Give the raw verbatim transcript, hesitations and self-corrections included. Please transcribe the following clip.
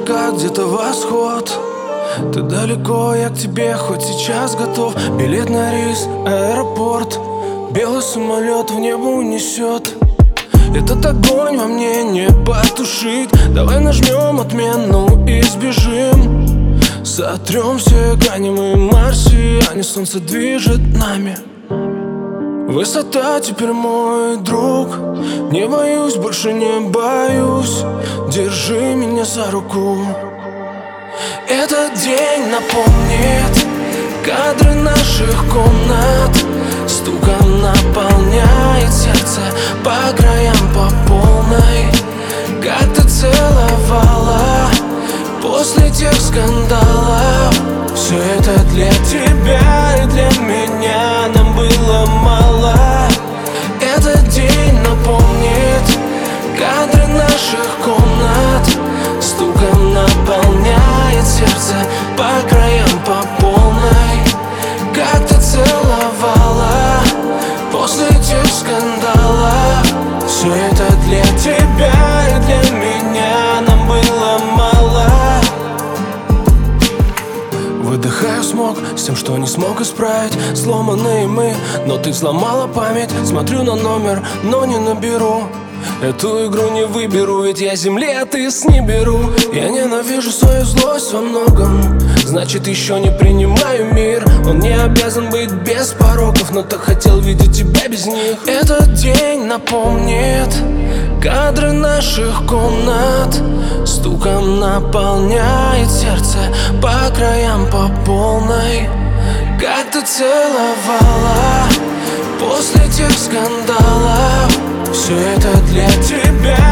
закат, где-то восход. Ты далеко, я к тебе хоть сейчас готов. Билет на рейс, аэропорт. Белый самолет в небо унесет. Этот огонь во мне не потушить. Давай нажмем отмену и сбежим. Сотрем все грани, мы марсиане. Солнце движет нами. Высота теперь мой друг. Не боюсь, больше не боюсь. Держи меня за руку. Этот день напомнит кадры наших комнат. Стуком наполняет сердце по краям, по полной. Как ты целовала после тех скандалов. Все это для тебя и для меня. Нам было мало. Этот день напомнит кадры наших комнат. Стуком наполняет сердце по краям, по полной. Как ты целовала после тех скандалов. Все это для тебя и для меня. Нам было мало. Выдыхаю смог с тем, что не смог исправить. Сломанные мы, но ты взломала память. Смотрю на номер, но не наберу. Эту игру не выберу, ведь я земли, а ты с не беру. Я ненавижу свою злость во многом. Значит, еще не принимаю мир. Он не обязан быть без пороков, но так хотел видеть тебя без них. Этот день напомнит кадры наших комнат. Стуком наполняет сердце по краям, по полной. Как ты целовала после тех скандалов. Все это для тебя